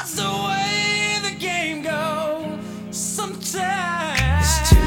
That's the way the game goes sometimes. It's too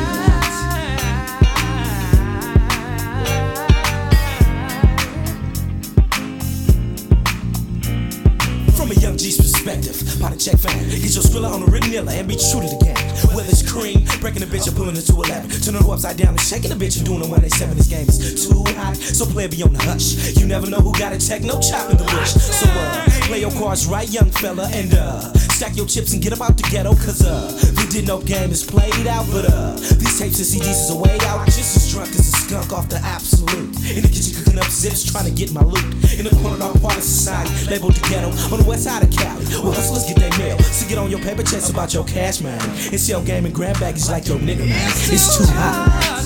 From a young G's perspective, by the check fan, get your Skrilla on the vanilla and be true to the game. Whether it's cream, breaking the bitch or pulling it to 11, turning her upside down and shaking the bitch and doing a 187. This game is too hot, so play be on the hush. You never know who got a tech, no chop in the bush. So play your cards right, young fella, and stack your chips and get up out the ghetto, cause we didn't know game is played out, but these tapes and CDs is a way out. Just as drunk as a skunk off the absolute. In the kitchen cooking up zips, trying to get my loot. In the corner of part of society, labeled the ghetto, on the west side of Cali. Well, hustlers get their mail, so get on your paper chase about your cash, man. And sell game and grab baggage like your nigga, man. It's too hot.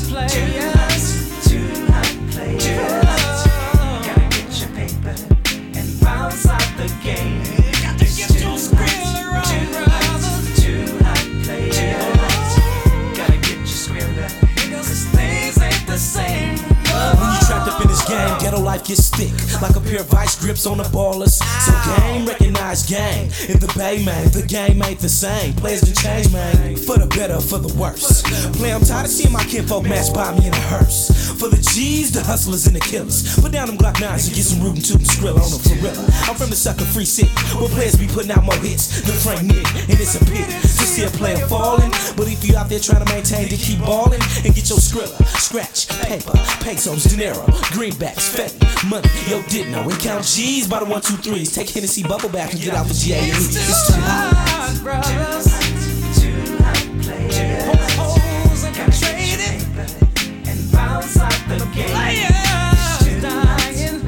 too hot players. Gotta get your paper and bounce out the game. Got to get your Skrilla on, Too hot players. Gotta get your Skrilla, cause things ain't the same. When you trapped up in this game, ghetto life gets thick like a pair of vice grips on the ballers. So game recognize game in the bay, man. The game ain't the same. Players done change, man. For the better, for the worse. Play, I'm tired of seeing my kinfolk match by me in a hearse. For the G's, the hustlers and the killers. Put down them Glock 9s and get some rootin' tootin' Skrilla on them for real. I'm from the sucker free city, where players be putting out more hits than Frank Nick, and it's a pity to see a player falling. But if you out there trying to maintain to keep ballin' and get your Skrilla, scratch, paper, pesos, dinero, greenbacks, fetty, money, yo didn't know. And count G's by the 1, 2, 3s. Take Hennessy bubble back and get out the GAE. It's too hot. brothers. Too hot players. Hoes and Gotta get trade your it. paper and bounce out the game. Players dying.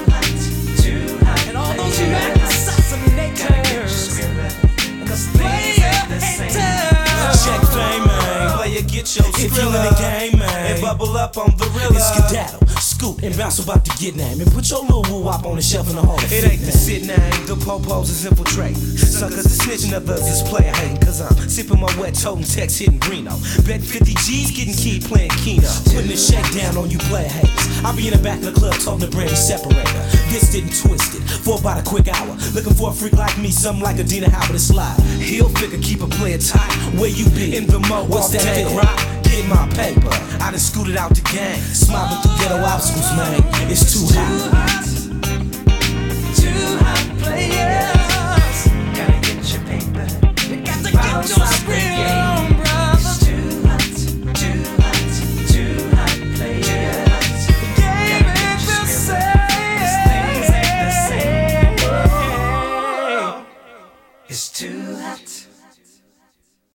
Too hot And all those players. Mac assassinators. Skrilla, cause things Player ain't the same. haters. Check fame, man. Player, get your Skrilla. If you in the game, man, and bubble up on the real. It's skedaddle, scoop, and bounce about to get name. And put your little woo-wop on the shelf in the hall. It ain't the sit name, the popos is infiltrating. Suckers is snitching, others is player hating. Cause I'm sipping my wet totem text hitting Reno. Bet 50 G's getting key playing Keno. Putting the shake down on you player haters. I'll be in the back of the club toting the Brady separator. This didn't twist it for about a quick hour. Looking for a freak like me, something like a Dina Howard to slide. Heel figure, keep a player tight. Where you be? In the mo, what's the head rock? Get my paper. I done scooted out the gang, smiling through ghetto obstacles, man. It's too hot. Too hot players. Gotta get your paper. You got to get your Skrilla on, brothers. Too hot players. The game ain't the Things ain't the same. It's too hot.